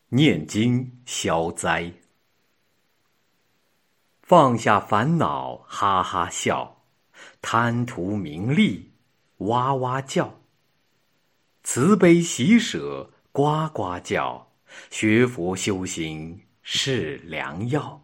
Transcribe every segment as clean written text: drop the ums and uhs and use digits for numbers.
念经消灾。放下烦恼，哈哈笑；贪图名利，哇哇叫。慈悲喜舍，呱呱叫。学佛修行是良药。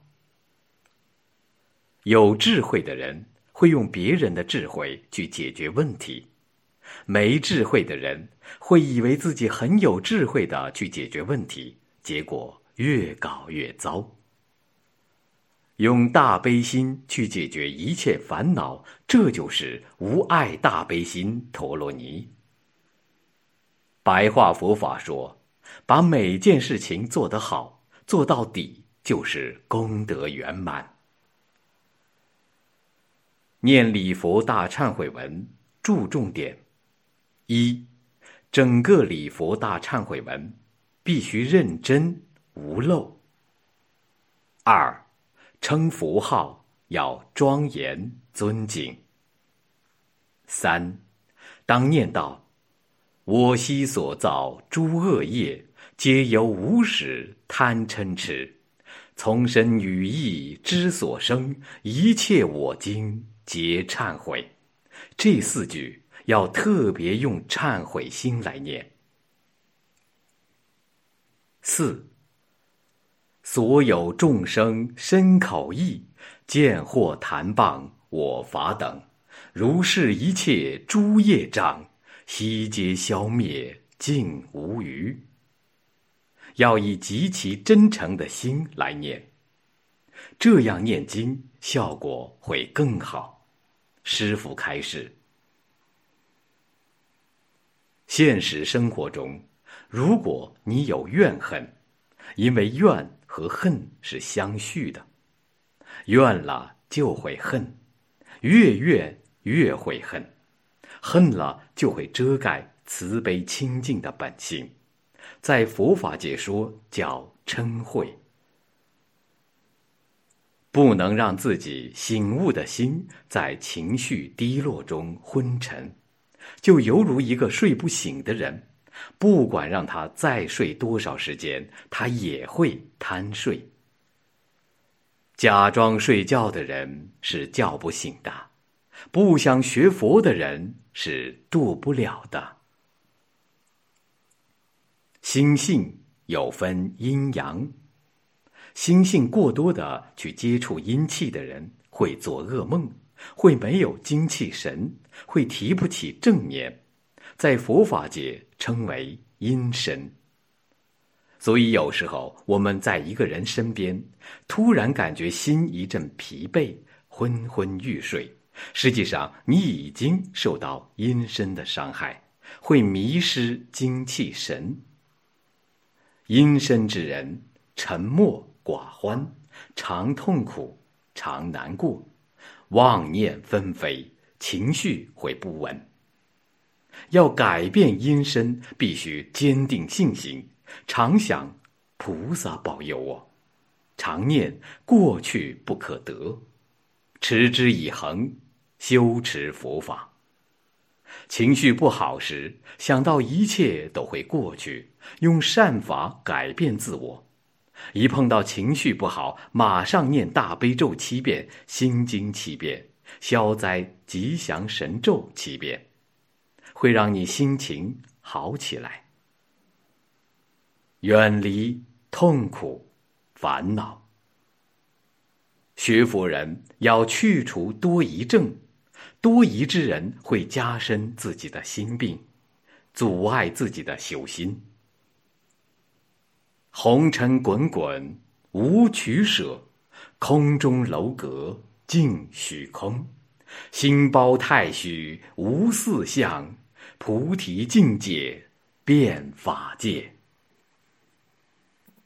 有智慧的人会用别人的智慧去解决问题，没智慧的人会以为自己很有智慧地去解决问题，结果越搞越糟。用大悲心去解决一切烦恼，这就是无碍大悲心陀罗尼。白话佛法说，把每件事情做得好，做到底，就是功德圆满。念礼佛大忏悔文注重点：一、整个礼佛大忏悔文必须认真无漏。二、称佛号要庄严尊敬。三、当念到我昔所造诸恶业，皆由无始贪嗔痴，从身语意之所生，一切我今皆忏悔。这四句要特别用忏悔心来念。四、所有众生身口意，见或谈谤我法等，如是一切诸业障，悉皆消灭，尽无余。要以极其真诚的心来念，这样念经效果会更好。师父开示，现实生活中，如果你有怨恨，因为怨和恨是相续的，怨了就会恨，越怨越会恨，恨了就会遮盖慈悲清净的本性，在佛法界说叫嗔恚。不能让自己醒悟的心在情绪低落中昏沉，就犹如一个睡不醒的人，不管让他再睡多少时间，他也会贪睡。假装睡觉的人是叫不醒的，不想学佛的人是度不了的。心性有分阴阳，心性过多的去接触阴气的人会做噩梦，会没有精气神，会提不起正念，在佛法界称为阴身。所以有时候我们在一个人身边，突然感觉心一阵疲惫，昏昏欲睡，实际上你已经受到阴身的伤害，会迷失精气神。阴身之人沉默寡欢，常痛苦，常难过，妄念纷飞，情绪会不稳。要改变阴身，必须坚定信心，常想菩萨保佑我，常念过去不可得，持之以恒，修持佛法。情绪不好时，想到一切都会过去，用善法改变自我。一碰到情绪不好，马上念大悲咒7遍，心经7遍，消灾吉祥神咒7遍，会让你心情好起来，远离痛苦烦恼。学佛人要去除多疑症，多疑之人会加深自己的心病，阻碍自己的修心。红尘滚滚无取舍，空中楼阁尽虚空，心包太虚无四相，菩提境界遍法界。